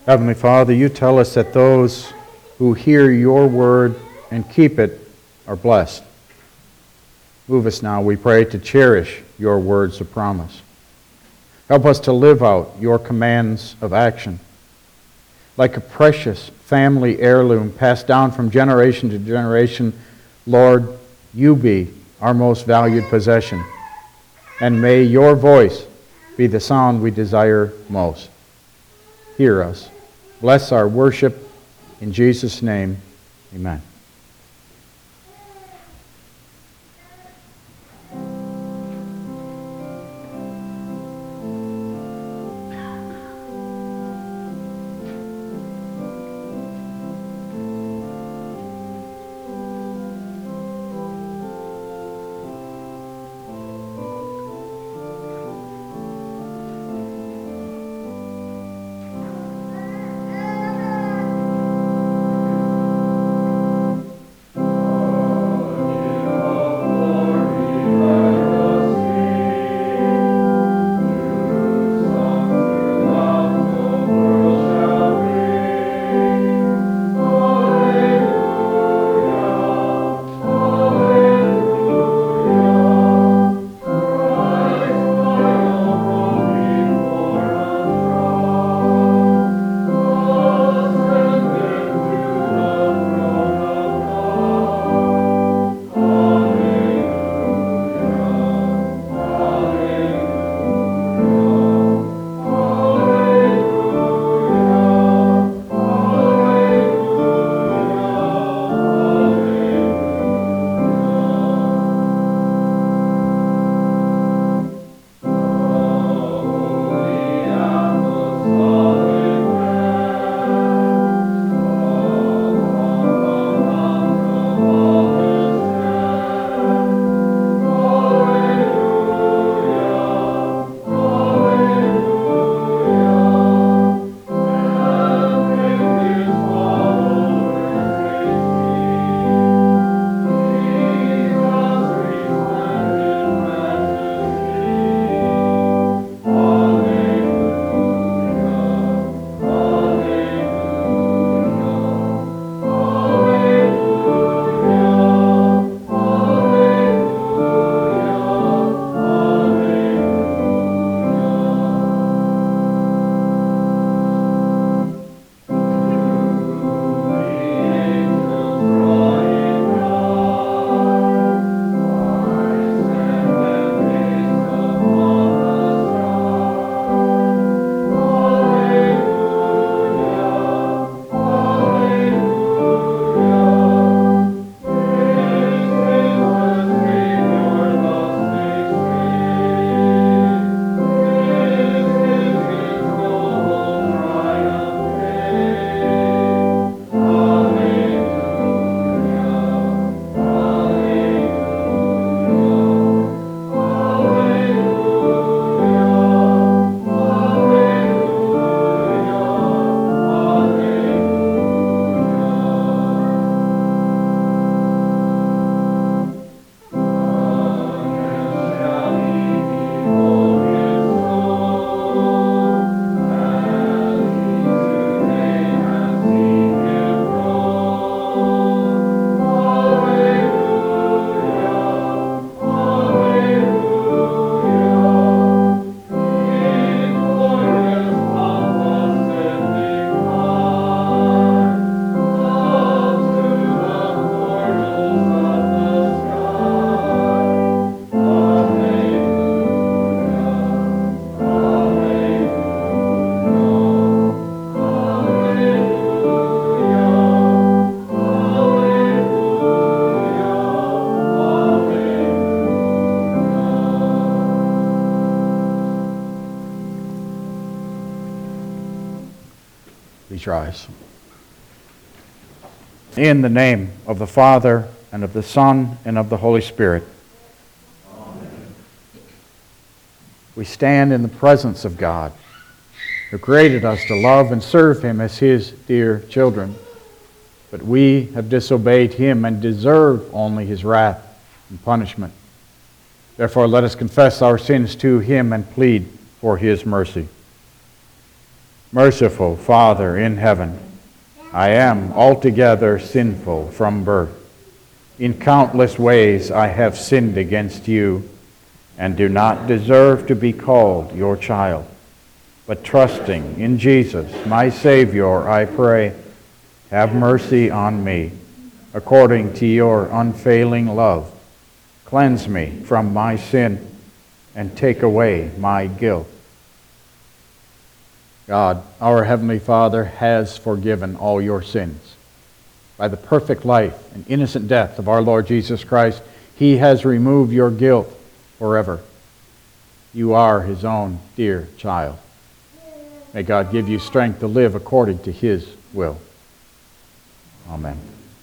Heavenly Father, you tell us that those who hear your word and keep it are blessed. Move us now, we pray, to cherish your words of promise. Help us to live out your commands of action. Like a precious family heirloom passed down from generation to generation, Lord, you be our most valued possession. And may your voice be the sound we desire most. Hear us. Bless our worship. In Jesus' name, amen. Please rise. In the name of the Father, and of the Son, and of the Holy Spirit. Amen. We stand in the presence of God, who created us to love and serve Him as His dear children. But we have disobeyed Him and deserve only His wrath and punishment. Therefore, let us confess our sins to Him and plead for His mercy. Merciful Father in heaven, I am altogether sinful from birth. In countless ways I have sinned against you and do not deserve to be called your child. But trusting in Jesus, my Savior, I pray, have mercy on me, according to your unfailing love. Cleanse me from my sin and take away my guilt. God, our Heavenly Father, has forgiven all your sins. By the perfect life and innocent death of our Lord Jesus Christ, He has removed your guilt forever. You are His own dear child. May God give you strength to live according to His will. Amen.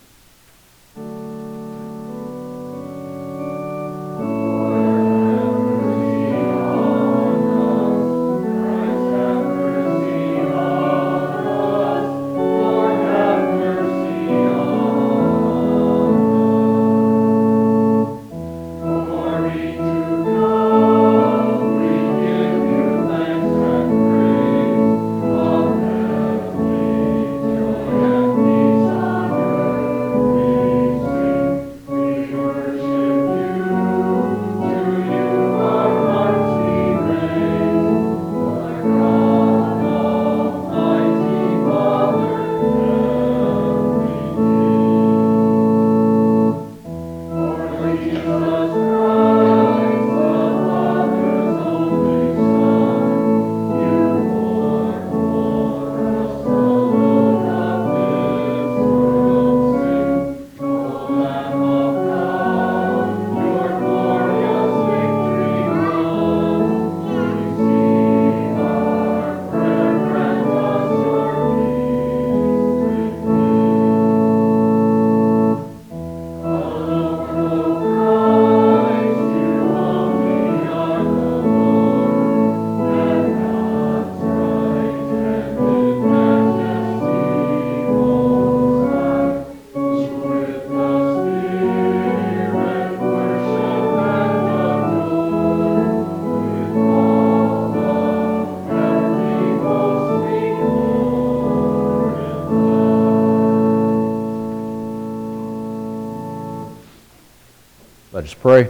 Let us pray.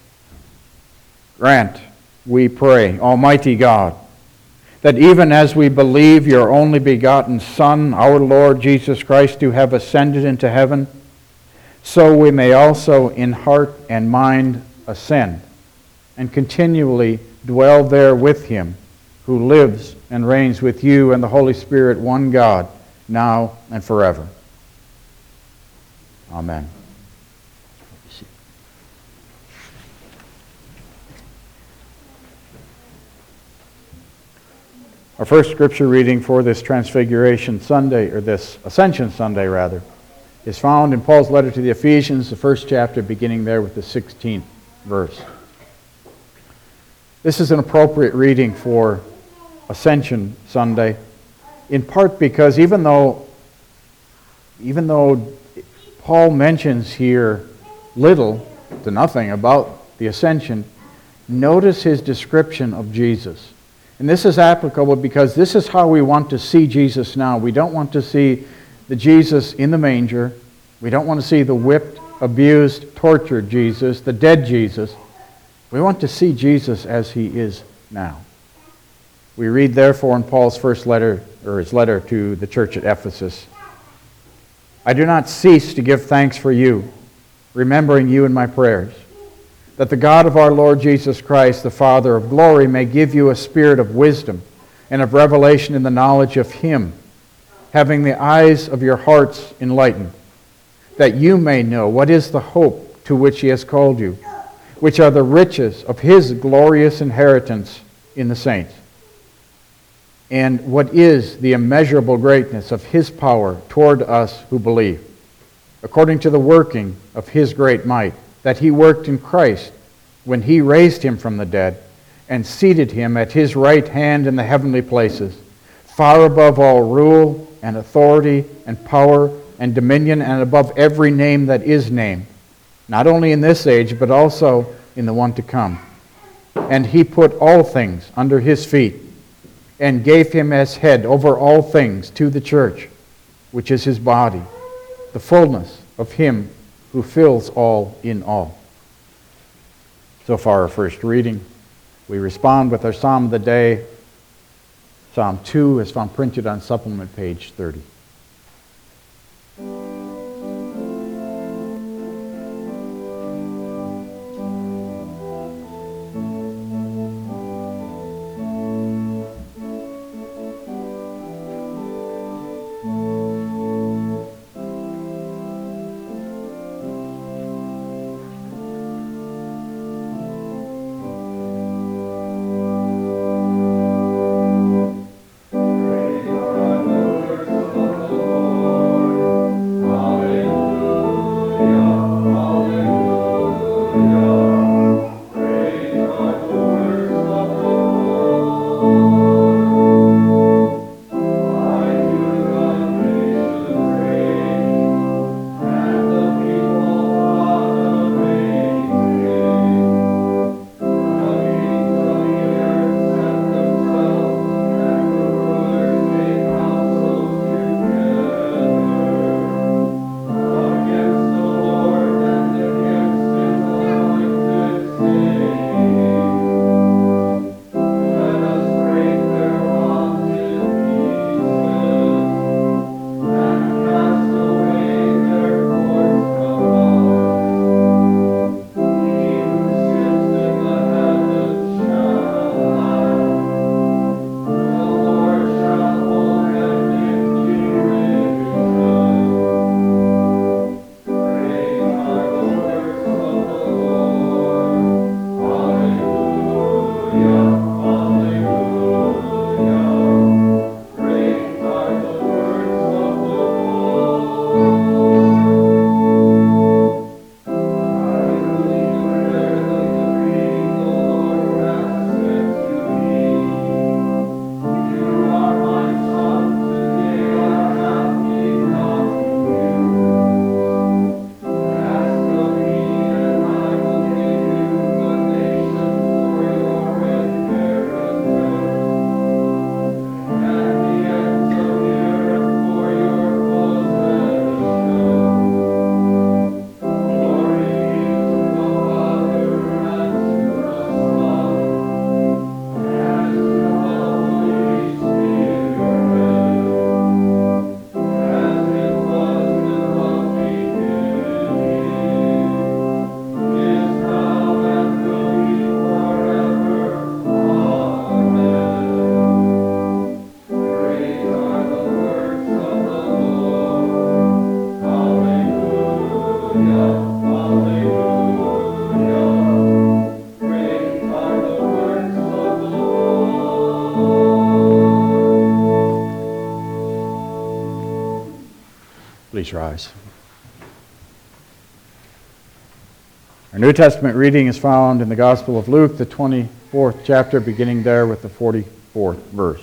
Grant, we pray, Almighty God, that even as we believe your only begotten Son, our Lord Jesus Christ, to have ascended into heaven, so we may also in heart and mind ascend and continually dwell there with him, who lives and reigns with you and the Holy Spirit, one God, now and forever. Amen. Our first scripture reading for this Transfiguration Sunday, or this Ascension Sunday rather, is found in Paul's letter to the Ephesians, the first chapter, beginning there with the 16th verse. This is an appropriate reading for Ascension Sunday, in part because even though Paul mentions here little to nothing about the Ascension, notice his description of Jesus. And this is applicable because this is how we want to see Jesus now. We don't want to see the Jesus in the manger. We don't want to see the whipped, abused, tortured Jesus, the dead Jesus. We want to see Jesus as he is now. We read therefore in Paul's first letter, or his letter to the church at Ephesus, I do not cease to give thanks for you, remembering you in my prayers, that the God of our Lord Jesus Christ, the Father of glory, may give you a spirit of wisdom and of revelation in the knowledge of him, having the eyes of your hearts enlightened, that you may know what is the hope to which he has called you, which are the riches of his glorious inheritance in the saints, and what is the immeasurable greatness of his power toward us who believe, according to the working of his great might, that he worked in Christ when he raised him from the dead and seated him at his right hand in the heavenly places, far above all rule and authority and power and dominion, and above every name that is named, not only in this age, but also in the one to come. And he put all things under his feet, and gave him as head over all things to the church, which is his body, the fullness of him who fills all in all. So far, our first reading. We respond with our Psalm of the day. Psalm 2 is found printed on supplement page 30. Please rise. Our New Testament reading is found in the Gospel of Luke, the 24th chapter, beginning there with the 44th verse.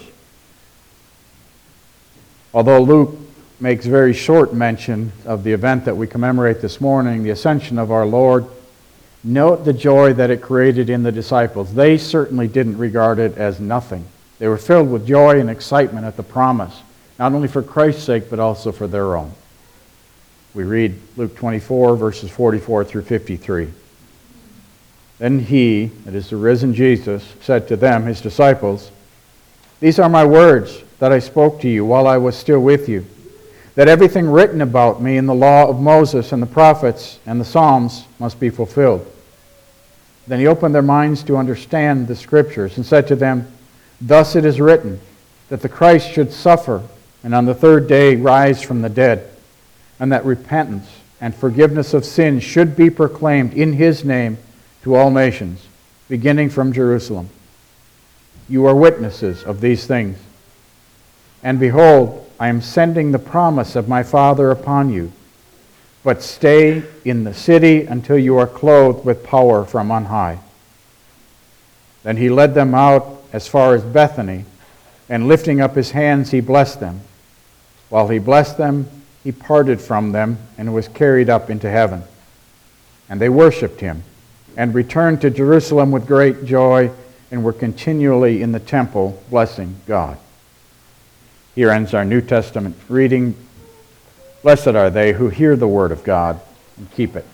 Although Luke makes very short mention of the event that we commemorate this morning, the ascension of our Lord, note the joy that it created in the disciples. They certainly didn't regard it as nothing. They were filled with joy and excitement at the promise, not only for Christ's sake, but also for their own. We read Luke 24, verses 44 through 53. Then he, that is the risen Jesus, said to them, his disciples, "These are my words that I spoke to you while I was still with you, that everything written about me in the law of Moses and the prophets and the Psalms must be fulfilled." Then he opened their minds to understand the Scriptures and said to them, "Thus it is written, that the Christ should suffer and on the third day rise from the dead, and that repentance and forgiveness of sins should be proclaimed in his name to all nations, beginning from Jerusalem. You are witnesses of these things. And behold, I am sending the promise of my Father upon you. But stay in the city until you are clothed with power from on high." Then he led them out as far as Bethany, and lifting up his hands, he blessed them. While he blessed them, he parted from them and was carried up into heaven. And they worshipped him and returned to Jerusalem with great joy and were continually in the temple blessing God. Here ends our New Testament reading. Blessed are they who hear the word of God and keep it.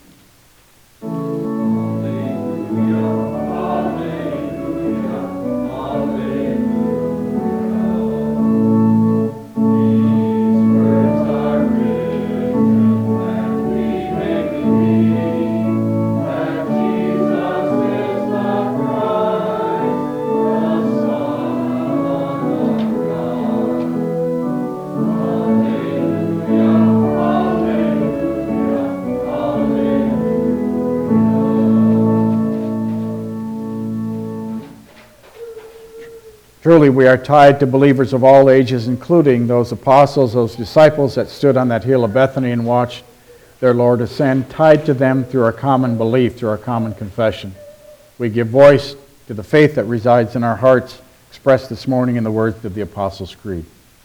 Truly, we are tied to believers of all ages, including those apostles, those disciples that stood on that hill of Bethany and watched their Lord ascend, tied to them through our common belief, through our common confession. We give voice to the faith that resides in our hearts, expressed this morning in the words of the Apostles' Creed.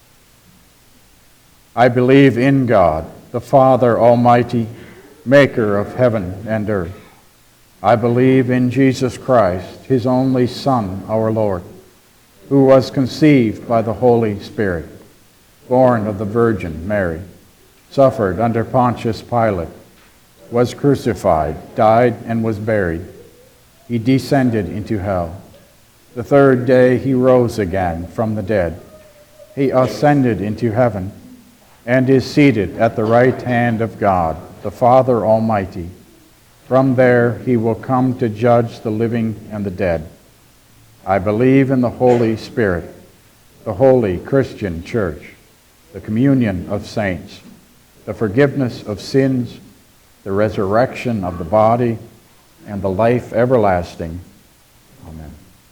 I believe in God, the Father Almighty, maker of heaven and earth. I believe in Jesus Christ, his only Son, our Lord, who was conceived by the Holy Spirit, born of the Virgin Mary, suffered under Pontius Pilate, was crucified, died, and was buried. He descended into hell. The third day he rose again from the dead. He ascended into heaven and is seated at the right hand of God, the Father Almighty. From there he will come to judge the living and the dead. I believe in the Holy Spirit, the holy Christian church, the communion of saints, the forgiveness of sins, the resurrection of the body, and the life everlasting. Amen.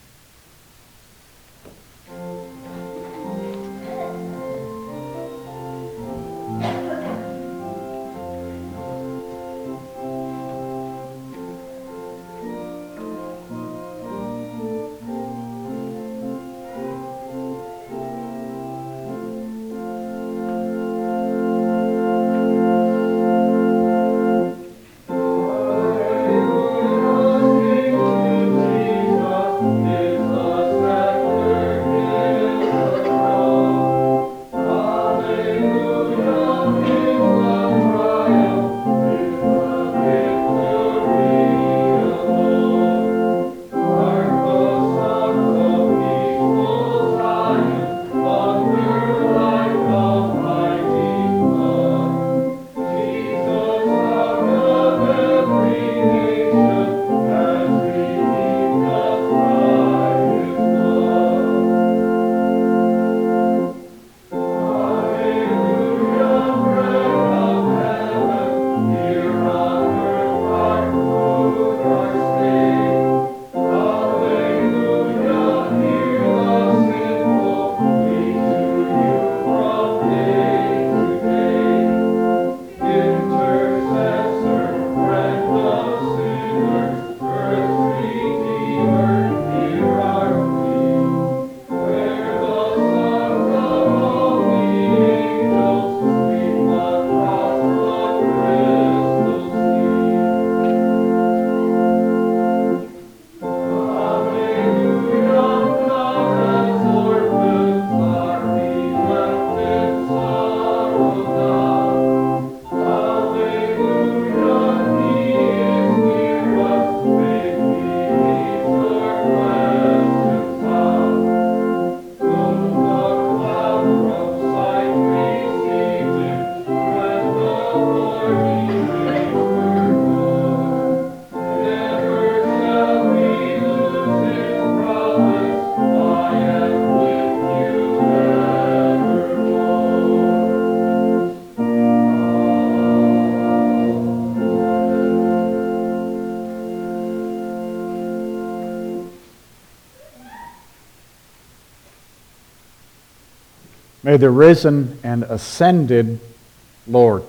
May the risen and ascended Lord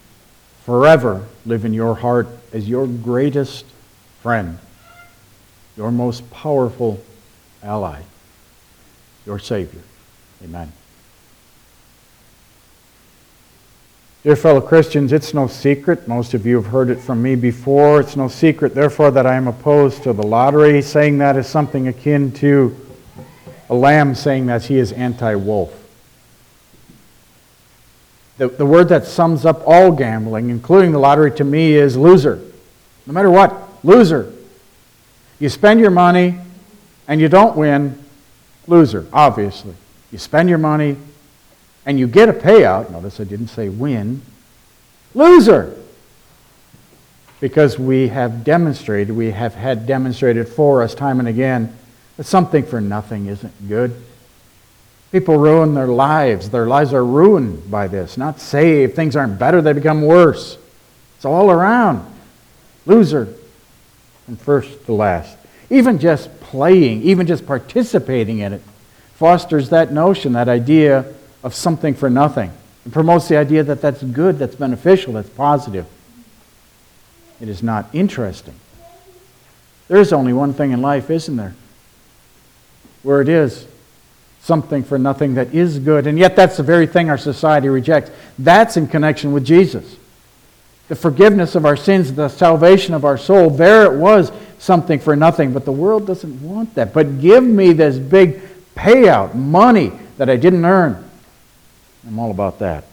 forever live in your heart as your greatest friend, your most powerful ally, your Savior. Amen. Dear fellow Christians, it's no secret. Most of you have heard it from me before. It's no secret, therefore, that I am opposed to the lottery. Saying that is something akin to a lamb saying that he is anti-wolf. The word that sums up all gambling, including the lottery, to me is loser. No matter what, loser. You spend your money and you don't win, loser, obviously. You spend your money and you get a payout. Notice I didn't say win. Loser. Because we have had demonstrated for us time and again that something for nothing isn't good. People ruin their lives. Their lives are ruined by this, not saved. Things aren't better, they become worse. It's all around. Loser from first to last. Even just playing, even just participating in it fosters that notion, that idea of something for nothing. It promotes the idea that that's good, that's beneficial, that's positive. It is not interesting. There's only one thing in life, isn't there? Where it is something for nothing that is good, and yet that's the very thing our society rejects. That's in connection with Jesus. The forgiveness of our sins, the salvation of our soul, there it was, something for nothing, but the world doesn't want that. But give me this big payout, money that I didn't earn. I'm all about that.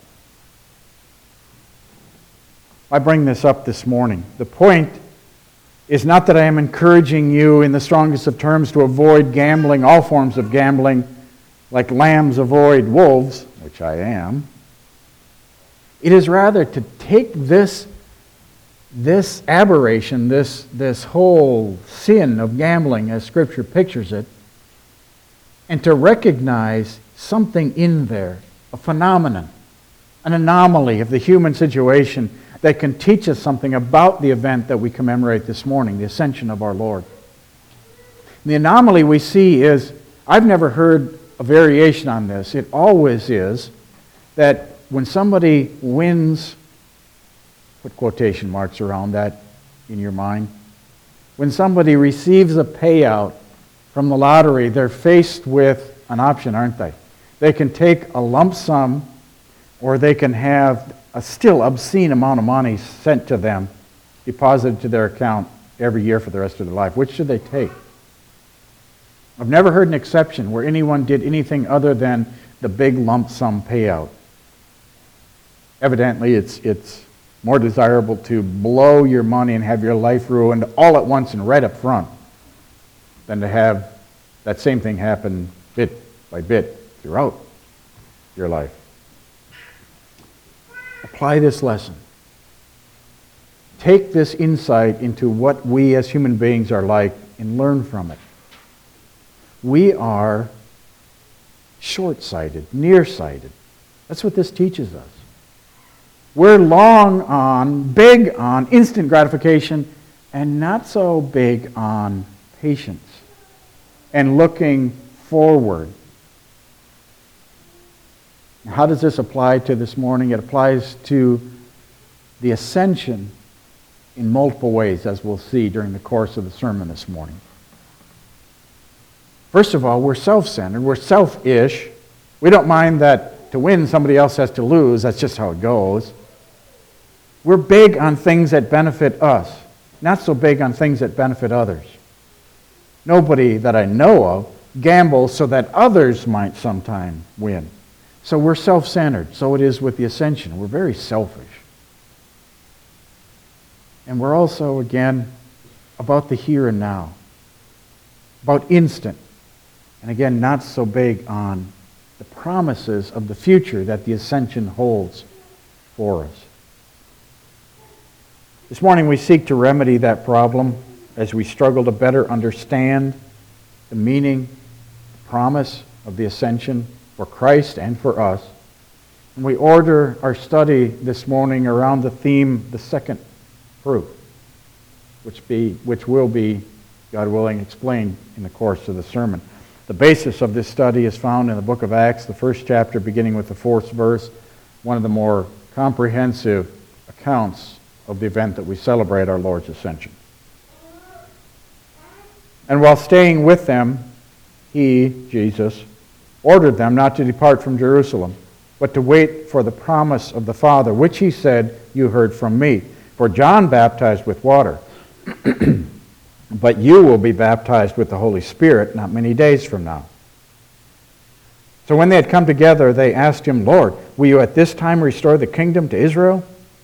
I bring this up this morning. The point is not that I am encouraging you in the strongest of terms to avoid gambling, all forms of gambling, like lambs avoid wolves, which I am. It is rather to take this aberration, this whole sin of gambling as Scripture pictures it, and to recognize something in there, a phenomenon, an anomaly of the human situation that can teach us something about the event that we commemorate this morning, the ascension of our Lord. And the anomaly we see is, I've never heard a variation on this. It always is that when somebody wins, put quotation marks around that in your mind, when somebody receives a payout from the lottery, they're faced with an option, aren't they? They can take a lump sum, or they can have a still obscene amount of money sent to them, deposited to their account every year for the rest of their life. Which should they take? I've never heard an exception where anyone did anything other than the big lump sum payout. Evidently, it's more desirable to blow your money and have your life ruined all at once and right up front than to have that same thing happen bit by bit throughout your life. Apply this lesson. Take this insight into what we as human beings are like and learn from it. We are short-sighted, nearsighted. That's what this teaches us. We're big on instant gratification, and not so big on patience and looking forward. How does this apply to this morning? It applies to the ascension in multiple ways, as we'll see during the course of the sermon this morning. First of all, we're self-centered. We're selfish. We don't mind that to win, somebody else has to lose. That's just how it goes. We're big on things that benefit us, not so big on things that benefit others. Nobody that I know of gambles so that others might sometime win. So we're self-centered. So it is with the ascension. We're very selfish. And we're also, again, about the here and now, about instant. And again, not so big on the promises of the future that the ascension holds for us. This morning we seek to remedy that problem as we struggle to better understand the meaning, the promise of the ascension for Christ and for us. And we order our study this morning around the theme, the second proof, which will be, God willing, explained in the course of the sermon. The basis of this study is found in the book of Acts, the first chapter, beginning with the 4th verse, one of the more comprehensive accounts of the event that we celebrate our Lord's ascension. And while staying with them, he, Jesus, ordered them not to depart from Jerusalem, but to wait for the promise of the Father, which he said, you heard from me. For John baptized with water, but you will be baptized with the Holy Spirit not many days from now. So when they had come together, they asked him, Lord, will you at this time restore the kingdom to Israel?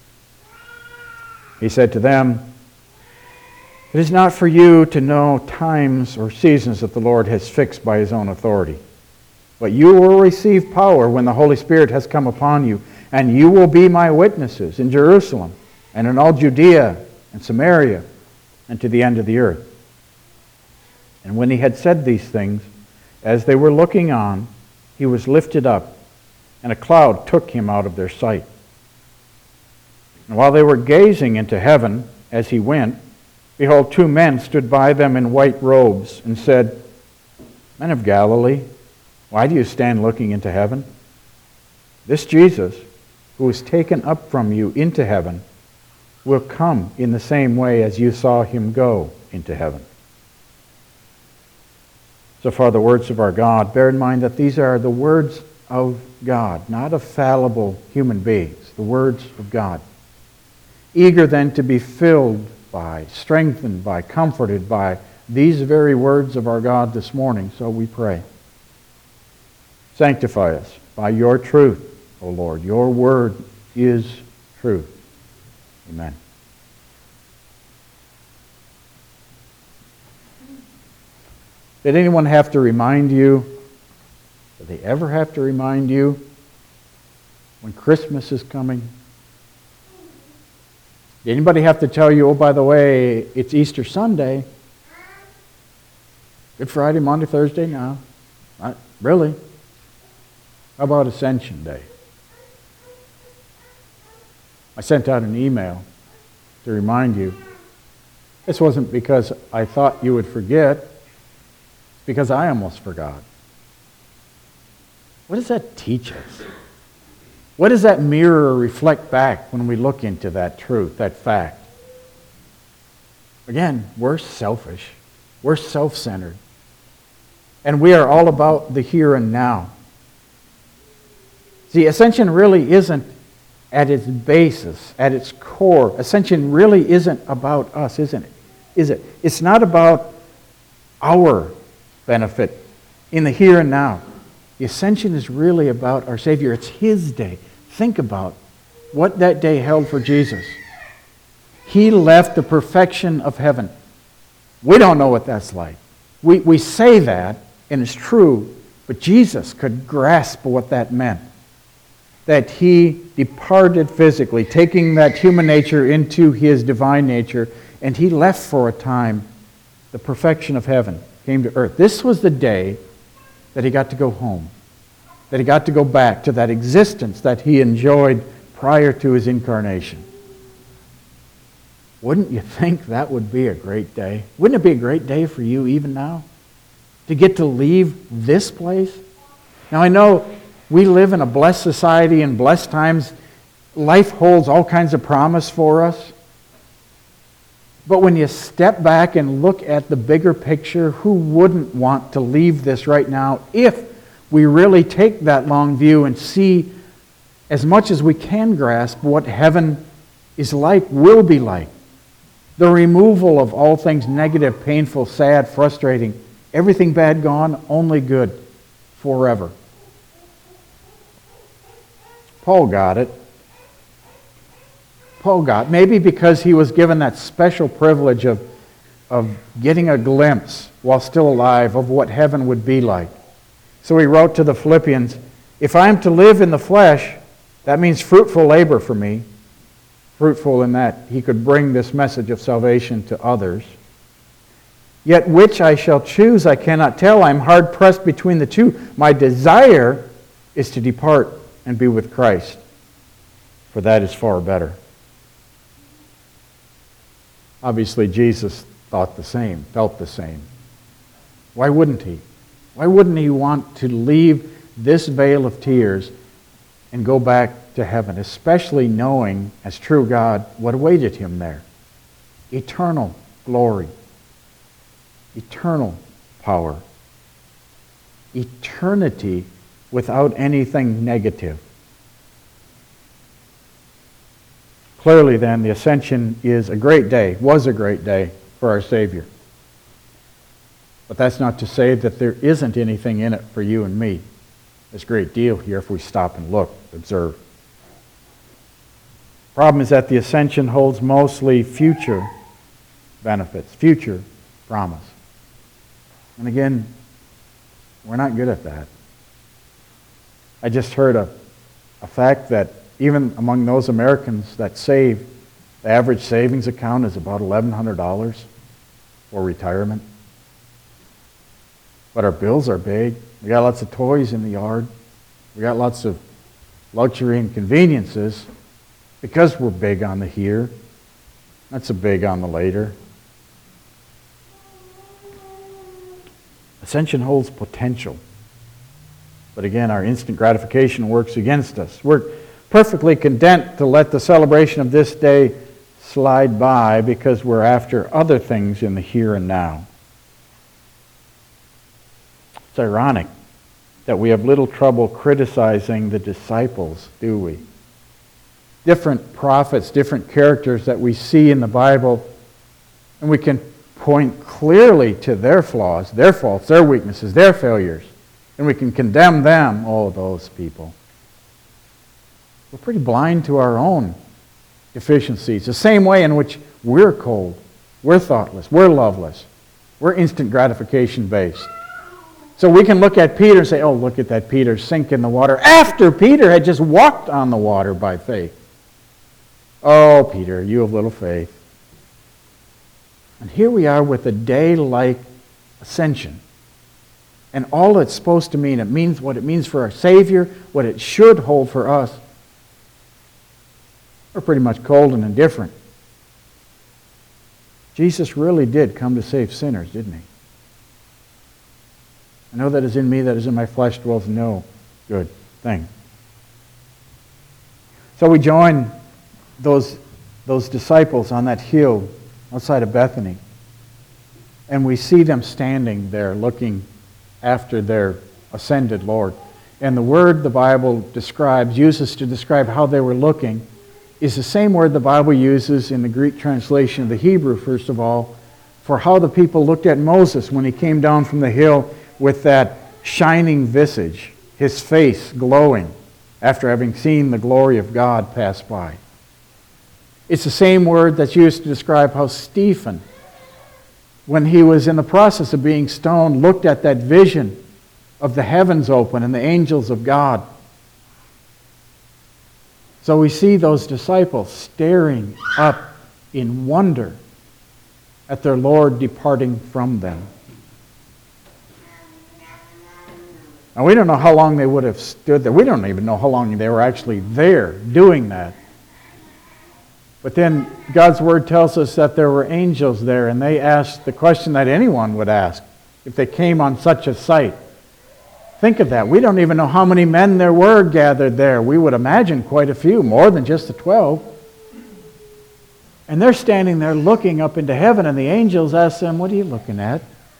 He said to them, it is not for you to know times or seasons that the Lord has fixed by his own authority. But you will receive power when the Holy Spirit has come upon you, and you will be my witnesses in Jerusalem and in all Judea and Samaria and to the end of the earth. And when he had said these things, as they were looking on, he was lifted up, and a cloud took him out of their sight. And while they were gazing into heaven as he went, behold, two men stood by them in white robes and said, Men of Galilee, why do you stand looking into heaven? This Jesus, who was taken up from you into heaven, will come in the same way as you saw him go into heaven. So far, the words of our God. Bear in mind that these are the words of God, not of fallible human beings, the words of God. Eager then to be filled by, strengthened by, comforted by these very words of our God this morning, so we pray. Sanctify us by your truth, O Lord. Your word is truth. Amen. Did anyone have to remind you, did they ever have to remind you when Christmas is coming? Did anybody have to tell you, oh, by the way, it's Easter Sunday? Good Friday, Monday, Thursday? No. Not really. How about Ascension Day? I sent out an email to remind you. This wasn't because I thought you would forget. It's because I almost forgot. What does that teach us? What does that mirror reflect back when we look into that truth, that fact? Again, we're selfish. We're self-centered. And we are all about the here and now. See, Ascension really isn't at its basis, at its core. Ascension really isn't about us, isn't it? Is it? It's not about our benefit in the here and now. The Ascension is really about our Savior. It's His day. Think about what that day held for Jesus. He left the perfection of heaven. We don't know what that's like. We say that, and it's true, but Jesus could grasp what that meant. That He departed physically, taking that human nature into His divine nature, and He left for a time. The perfection of heaven came to earth. This was the day that He got to go home, that He got to go back to that existence that He enjoyed prior to His incarnation. Wouldn't you think that would be a great day? Wouldn't it be a great day for you even now? To get to leave this place? Now I know we live in a blessed society and blessed times. Life holds all kinds of promise for us. But when you step back and look at the bigger picture, who wouldn't want to leave this right now if we really take that long view and see as much as we can grasp what heaven is like, will be like? The removal of all things negative, painful, sad, frustrating, everything bad gone, only good forever. Paul got it. Maybe because he was given that special privilege of getting a glimpse while still alive of what heaven would be like. So he wrote to the Philippians, if I am to live in the flesh, that means fruitful labor for me. Fruitful in that he could bring this message of salvation to others. Yet which I shall choose I cannot tell. I am hard pressed between the two. My desire is to depart and be with Christ, for that is far better. Obviously, Jesus thought the same, felt the same. Why wouldn't he? Why wouldn't he want to leave this vale of tears and go back to heaven, especially knowing, as true God, what awaited him there? Eternal glory, eternal power, eternity without anything negative. Clearly then, the ascension is a great day, was a great day for our Savior. But that's not to say that there isn't anything in it for you and me. There's a great deal here if we stop and look, observe. Problem is that the ascension holds mostly future benefits, future promise. And again, we're not good at that. I just heard a fact that even among those Americans that save, the average savings account is about $1,100 for retirement. But our bills are big. We got lots of toys in the yard. We got lots of luxury and conveniences because we're big on the here, not so big on the later. Ascension holds potential. But again, our instant gratification works against us. We're perfectly content to let the celebration of this day slide by because we're after other things in the here and now. It's ironic that we have little trouble criticizing the disciples, do we? Different prophets, different characters that we see in the Bible, and we can point clearly to their flaws, their faults, their weaknesses, their failures, and we can condemn them, oh, those people. We're pretty blind to our own deficiencies, the same way in which we're cold, we're thoughtless, we're loveless, we're instant gratification based. So we can look at Peter and say, oh, look at that Peter sink in the water, after Peter had just walked on the water by faith. Oh, Peter, you have little faith. And here we are with a day like ascension. And all it's supposed to mean, it means what it means for our Savior, what it should hold for us. We're pretty much cold and indifferent. Jesus really did come to save sinners, didn't he? I know that is in me, that is in my flesh dwells no good thing. So we join those disciples on that hill outside of Bethany. And we see them standing there looking after their ascended Lord. And the word the Bible uses to describe how they were looking, is the same word the Bible uses in the Greek translation of the Hebrew, first of all, for how the people looked at Moses when he came down from the hill with that shining visage, his face glowing after having seen the glory of God pass by. It's the same word that's used to describe how Stephen, when he was in the process of being stoned, looked at that vision of the heavens open and the angels of God. So we see those disciples staring up in wonder at their Lord departing from them. Now, we don't know how long they would have stood there. We don't even know how long they were actually there doing that. But then God's Word tells us that there were angels there, and they asked the question that anyone would ask if they came on such a sight. Think of that. We don't even know how many men there were gathered there. We would imagine quite a few, more than just the 12. And they're standing there looking up into heaven, and the angels ask them, what are you looking at?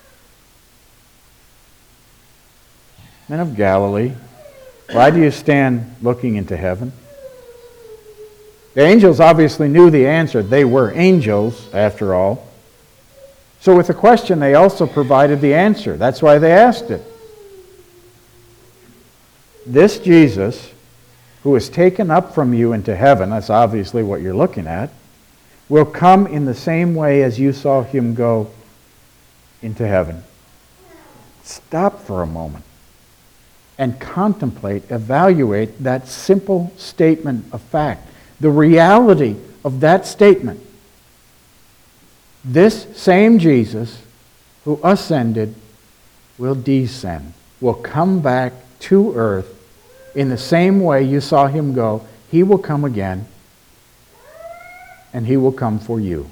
Men of Galilee, why do you stand looking into heaven? The angels obviously knew the answer. They were angels, after all. So with the question, they also provided the answer. That's why they asked it. This Jesus, who is taken up from you into heaven, that's obviously what you're looking at, will come in the same way as you saw him go into heaven. Stop for a moment and contemplate, evaluate that simple statement of fact. The reality of that statement. This same Jesus who ascended will descend, will come back to earth in the same way you saw him go. He will come again, and he will come for you.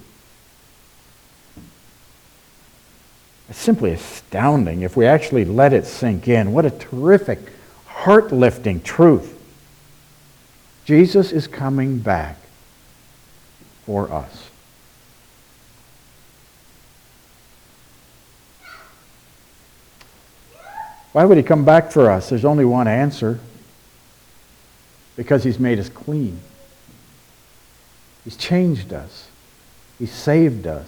It's simply astounding if we actually let it sink in. What a terrific, heart-lifting truth. Jesus is coming back for us. Why would he come back for us? There's only one answer. Because he's made us clean. He's changed us. He saved us.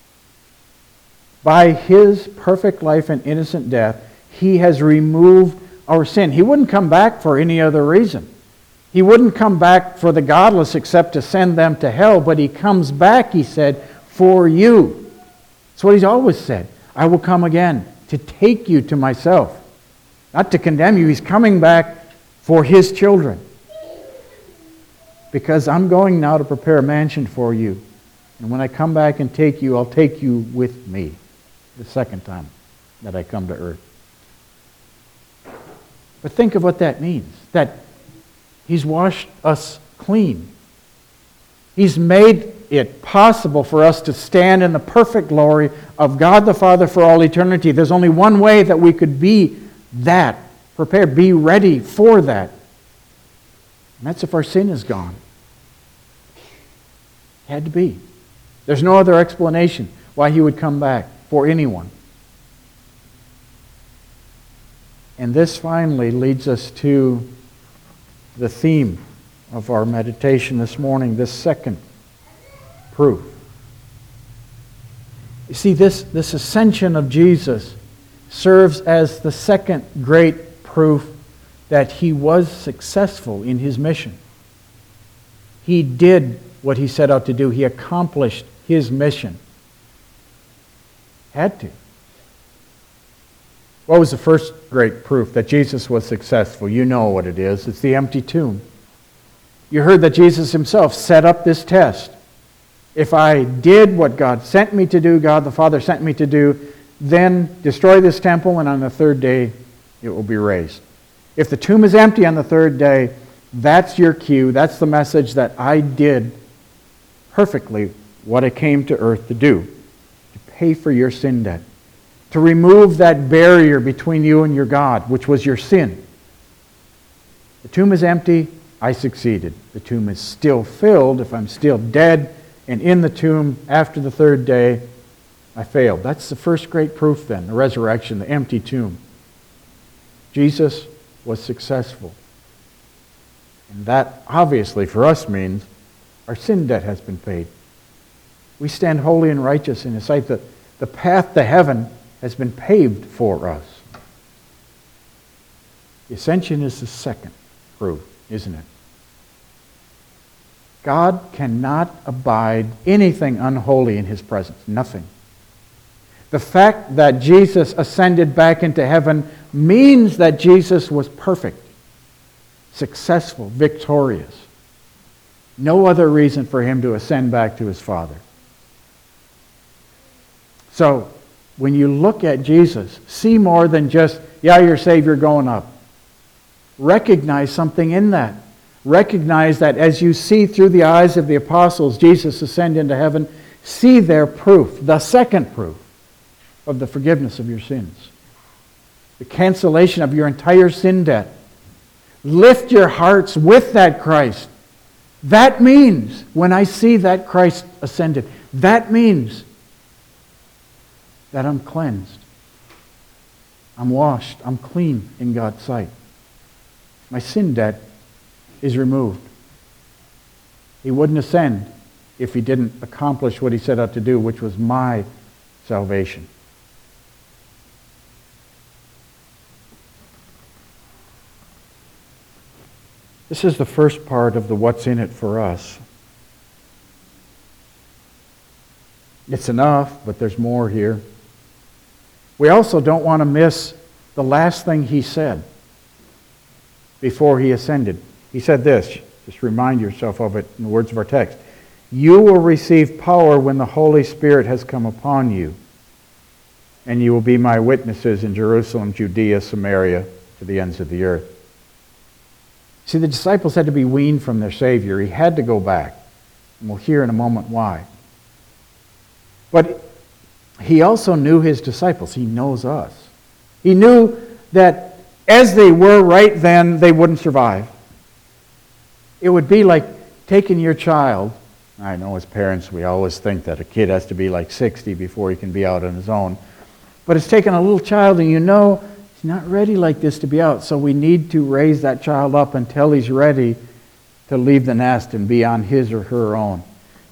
By His perfect life and innocent death, He has removed our sin. He wouldn't come back for any other reason. He wouldn't come back for the godless except to send them to hell, but He comes back, He said, for you. That's what He's always said. I will come again to take you to myself. Not to condemn you. He's coming back for His children. Because I'm going now to prepare a mansion for you. And when I come back and take you, I'll take you with me. The second time that I come to earth. But think of what that means. That He's washed us clean. He's made it possible for us to stand in the perfect glory of God the Father for all eternity. There's only one way that we could be that, prepared, be ready for that. And that's if our sin is gone. It had to be. There's no other explanation why He would come back for anyone. And this finally leads us to the theme of our meditation this morning, this second proof. You see, this ascension of Jesus serves as the second great proof that He was successful in His mission. He did what He set out to do. He accomplished His mission. Had to. What was the first great proof that Jesus was successful? You know what it is. It's the empty tomb. You heard that Jesus Himself set up this test. If I did what God sent me to do, God the Father sent me to do, then destroy this temple, and on the third day it will be raised. If the tomb is empty on the third day, that's your cue. That's the message that I did perfectly what I came to earth to do. To pay for your sin debt. To remove that barrier between you and your God, which was your sin. The tomb is empty, I succeeded. The tomb is still filled. If I'm still dead and in the tomb after the third day, I failed. That's the first great proof then, the resurrection, the empty tomb. Jesus was successful. And that obviously for us means our sin debt has been paid. We stand holy and righteous in His sight. The path to heaven has been paved for us. The ascension is the second proof, isn't it? God cannot abide anything unholy in His presence. Nothing. The fact that Jesus ascended back into heaven means that Jesus was perfect, successful, victorious. No other reason for Him to ascend back to His Father. So, when you look at Jesus, see more than just, yeah, you're saved, you're going up. Recognize something in that. Recognize that as you see through the eyes of the apostles Jesus ascend into heaven, see their proof, the second proof of the forgiveness of your sins. The cancellation of your entire sin debt. Lift your hearts with that Christ. That means, when I see that Christ ascended, that means that I'm cleansed. I'm washed. I'm clean in God's sight. My sin debt is removed. He wouldn't ascend if He didn't accomplish what He set out to do, which was my salvation. This is the first part of the what's in it for us. It's enough, but there's more here. We also don't want to miss the last thing He said before He ascended. He said this, just remind yourself of it in the words of our text. You will receive power when the Holy Spirit has come upon you, and you will be my witnesses in Jerusalem, Judea, Samaria, to the ends of the earth. See, the disciples had to be weaned from their Savior. He had to go back. And we'll hear in a moment why. But He also knew His disciples. He knows us. He knew that as they were right then, they wouldn't survive. It would be like taking your child. I know as parents we always think that a kid has to be like 60 before he can be out on his own. But it's taking a little child and you know he's not ready like this to be out. So we need to raise that child up until he's ready to leave the nest and be on his or her own.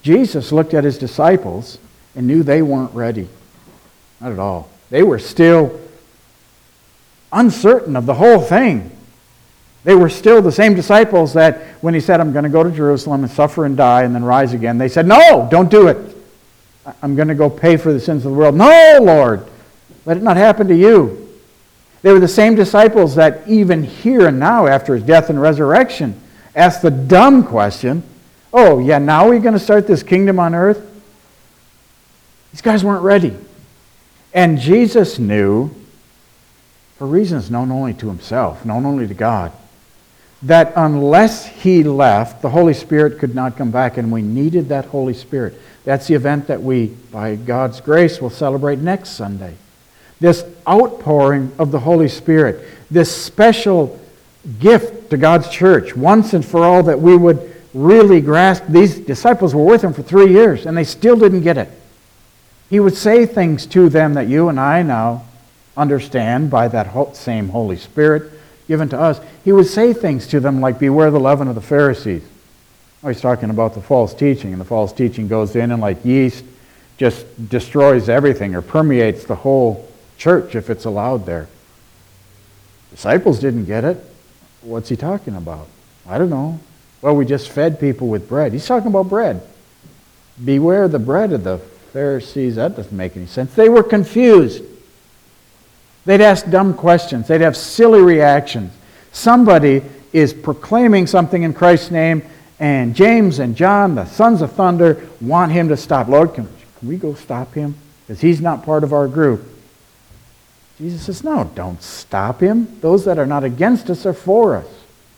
Jesus looked at his disciples and knew they weren't ready. Not at all. They were still uncertain of the whole thing. They were still the same disciples that when he said, I'm going to go to Jerusalem and suffer and die and then rise again, they said, no, don't do it. I'm going to go pay for the sins of the world. No, Lord, let it not happen to you. They were the same disciples that even here and now, after his death and resurrection, asked the dumb question, oh, yeah, now we're going to start this kingdom on earth? These guys weren't ready. And Jesus knew, for reasons known only to himself, known only to God, that unless he left, the Holy Spirit could not come back, and we needed that Holy Spirit. That's the event that we, by God's grace, will celebrate next Sunday. This outpouring of the Holy Spirit, this special gift to God's church, once and for all, that we would really grasp. These disciples were with him for 3 years, and they still didn't get it. He would say things to them that you and I now understand by that same Holy Spirit given to us. He would say things to them like, beware the leaven of the Pharisees. Oh, he's talking about the false teaching, and the false teaching goes in and like yeast just destroys everything or permeates the whole church if it's allowed there. Disciples didn't get it. What's he talking about? I don't know. Well, we just fed people with bread. He's talking about bread. Beware the bread of the Pharisees. That doesn't make any sense. They were confused. They'd ask dumb questions. They'd have silly reactions. Somebody is proclaiming something in Christ's name, and James and John, the sons of thunder, want him to stop. Lord, can we go stop him? Because he's not part of our group. Jesus says, no, don't stop him. Those that are not against us are for us.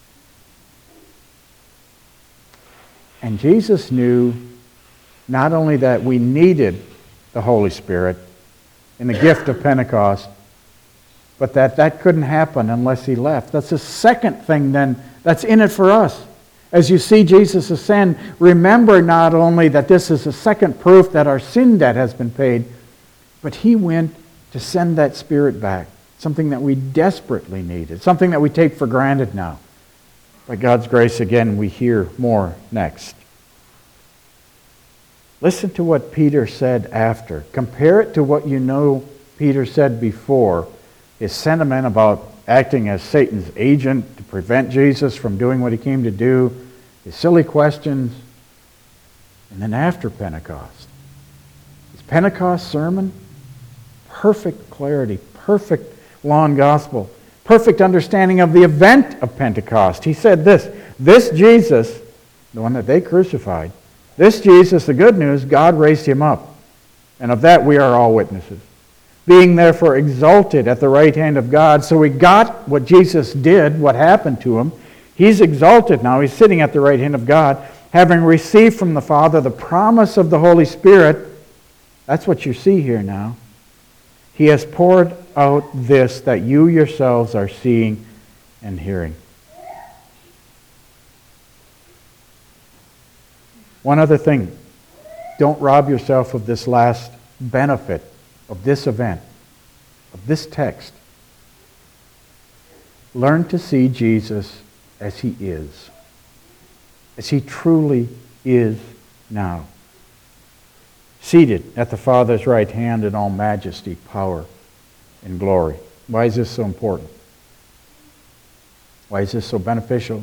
And Jesus knew not only that we needed the Holy Spirit in the gift of Pentecost, but that couldn't happen unless he left. That's the second thing then that's in it for us. As you see Jesus ascend, remember not only that this is the second proof that our sin debt has been paid, but he went to send that Spirit back, something that we desperately needed, something that we take for granted now. By God's grace, again, we hear more next. Listen to what Peter said after. Compare it to what you know Peter said before. His sentiment about acting as Satan's agent to prevent Jesus from doing what he came to do, his silly questions, and then after Pentecost. His Pentecost sermon, perfect clarity, perfect law and gospel, perfect understanding of the event of Pentecost. He said this Jesus, the one that they crucified, this Jesus, the good news, God raised him up. And of that we are all witnesses. Being therefore exalted at the right hand of God. So we got what Jesus did, what happened to him. He's exalted now. He's sitting at the right hand of God, having received from the Father the promise of the Holy Spirit. That's what you see here now. He has poured out this that you yourselves are seeing and hearing. One other thing. Don't rob yourself of this last benefit of this event, of this text. Learn to see Jesus as he is, as he truly is now. Seated at the Father's right hand in all majesty, power, and glory. Why is this so important? Why is this so beneficial?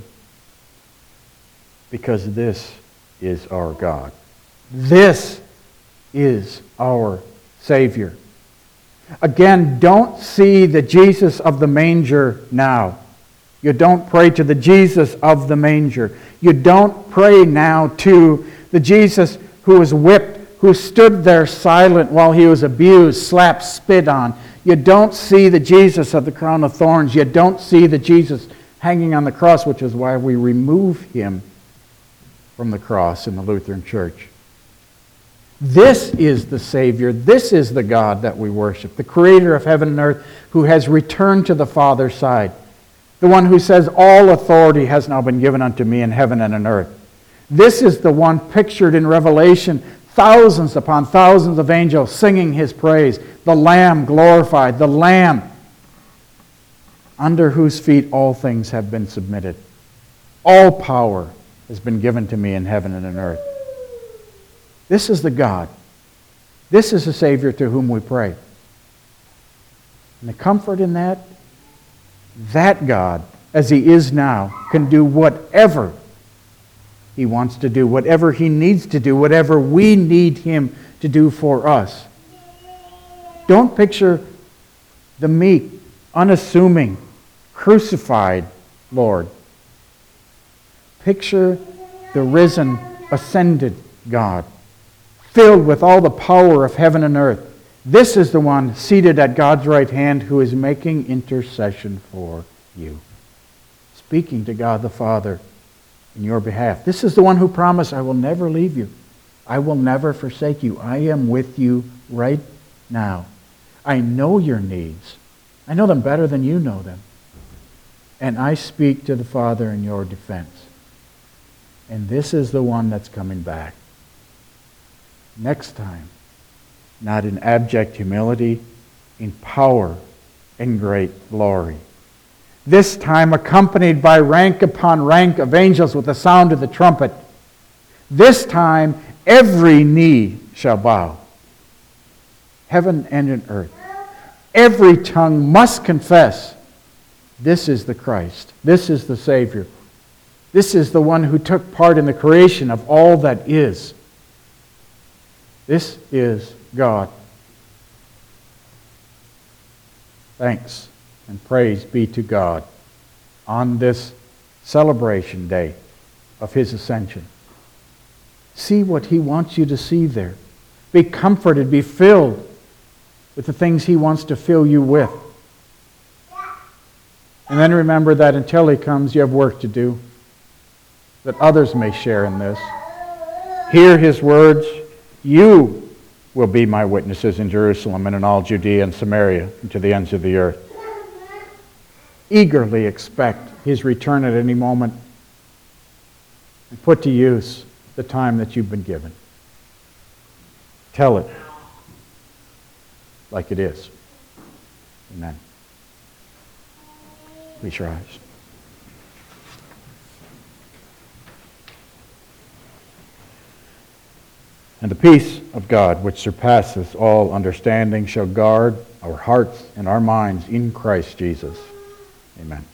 Because this is our God. This is our Savior. Again, don't see the Jesus of the manger now. You don't pray to the Jesus of the manger. You don't pray now to the Jesus who was whipped, who stood there silent while he was abused, slapped, spit on. You don't see the Jesus of the crown of thorns. You don't see the Jesus hanging on the cross, which is why we remove him from the cross in the Lutheran Church. This is the Savior. This is the God that we worship, the Creator of heaven and earth, who has returned to the Father's side. The one who says, all authority has now been given unto me in heaven and on earth. This is the one pictured in Revelation, thousands upon thousands of angels singing his praise. The Lamb glorified, the Lamb under whose feet all things have been submitted. All power has been given to me in heaven and on earth. This is the God. This is the Savior to whom we pray. And the comfort in that God, as He is now, can do whatever He wants to do, whatever He needs to do, whatever we need Him to do for us. Don't picture the meek, unassuming, crucified Lord. Picture the risen, ascended God, filled with all the power of heaven and earth. This is the one seated at God's right hand who is making intercession for you, speaking to God the Father in your behalf. This is the one who promised, I will never leave you. I will never forsake you. I am with you right now. I know your needs. I know them better than you know them. And I speak to the Father in your defense. And this is the one that's coming back. Next time, not in abject humility, in power and great glory. This time accompanied by rank upon rank of angels with the sound of the trumpet. This time every knee shall bow. Heaven and in earth. Every tongue must confess, this is the Christ. This is the Savior. This is the one who took part in the creation of all that is. This is God. Thanks and praise be to God on this celebration day of His ascension. See what He wants you to see there. Be comforted, be filled with the things He wants to fill you with. And then remember that until He comes, you have work to do, that others may share in this. Hear His words. You will be my witnesses in Jerusalem and in all Judea and Samaria and to the ends of the earth. Eagerly expect His return at any moment and put to use the time that you've been given. Tell it like it is. Amen. Please rise. And the peace of God, which surpasses all understanding, shall guard our hearts and our minds in Christ Jesus. Amen.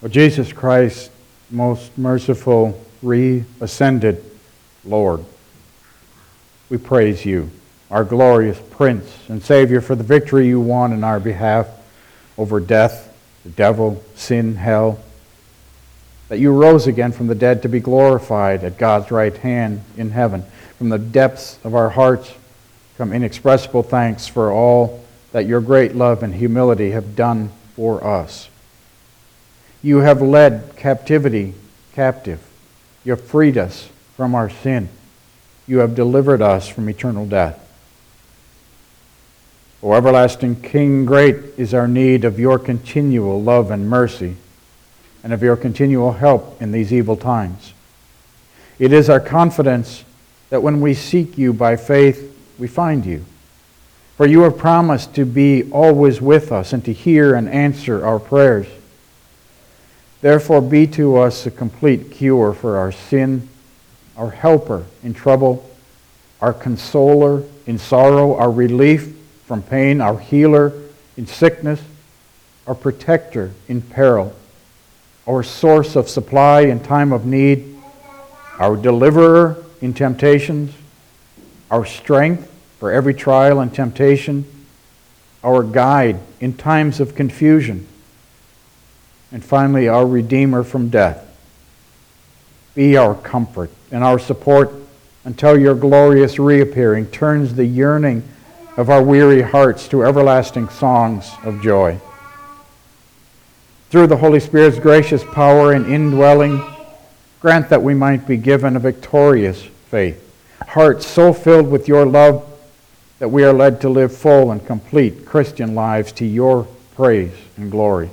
O Jesus Christ, most merciful, re-ascended Lord, we praise you, our glorious Prince and Savior, for the victory you won in our behalf over death, the devil, sin, hell, that you rose again from the dead to be glorified at God's right hand in heaven. From the depths of our hearts come inexpressible thanks for all that your great love and humility have done for us. You have led captivity captive. You have freed us from our sin. You have delivered us from eternal death. O everlasting King, great is our need of your continual love and mercy, and of your continual help in these evil times. It is our confidence that when we seek you by faith, we find you. For you have promised to be always with us and to hear and answer our prayers. Therefore, be to us a complete cure for our sin, our helper in trouble, our consoler in sorrow, our relief from pain, our healer in sickness, our protector in peril, our source of supply in time of need, our deliverer in temptations, our strength for every trial and temptation, our guide in times of confusion, and finally, our Redeemer from death. Be our comfort and our support until your glorious reappearing turns the yearning of our weary hearts to everlasting songs of joy. Through the Holy Spirit's gracious power and indwelling, grant that we might be given a victorious faith, hearts so filled with your love that we are led to live full and complete Christian lives to your praise and glory.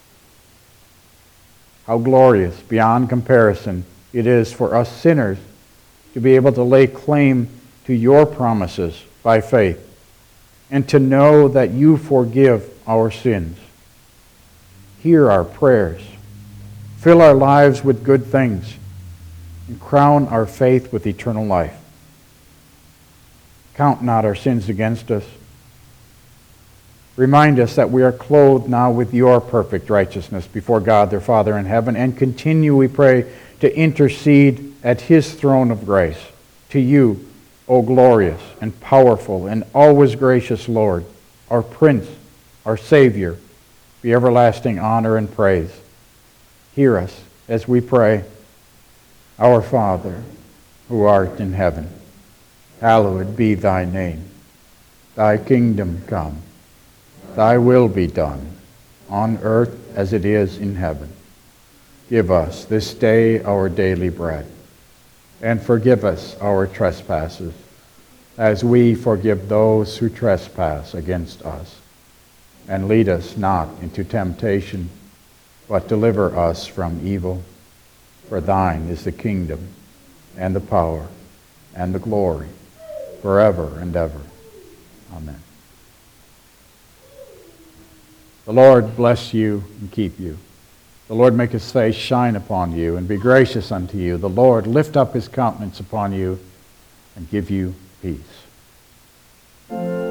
How glorious, beyond comparison, it is for us sinners to be able to lay claim to your promises by faith and to know that you forgive our sins. Hear our prayers, fill our lives with good things, and crown our faith with eternal life. Count not our sins against us. Remind us that we are clothed now with your perfect righteousness before God, their Father in heaven, and continue, we pray, to intercede at his throne of grace. To you, O glorious and powerful and always gracious Lord, our Prince, our Savior, be everlasting honor and praise. Hear us as we pray. Our Father, who art in heaven, hallowed be thy name. Thy kingdom come. Thy will be done, on earth as it is in heaven. Give us this day our daily bread, and forgive us our trespasses, as we forgive those who trespass against us. And lead us not into temptation, but deliver us from evil. For thine is the kingdom, and the power, and the glory, forever and ever. Amen. The Lord bless you and keep you. The Lord make his face shine upon you and be gracious unto you. The Lord lift up his countenance upon you and give you peace.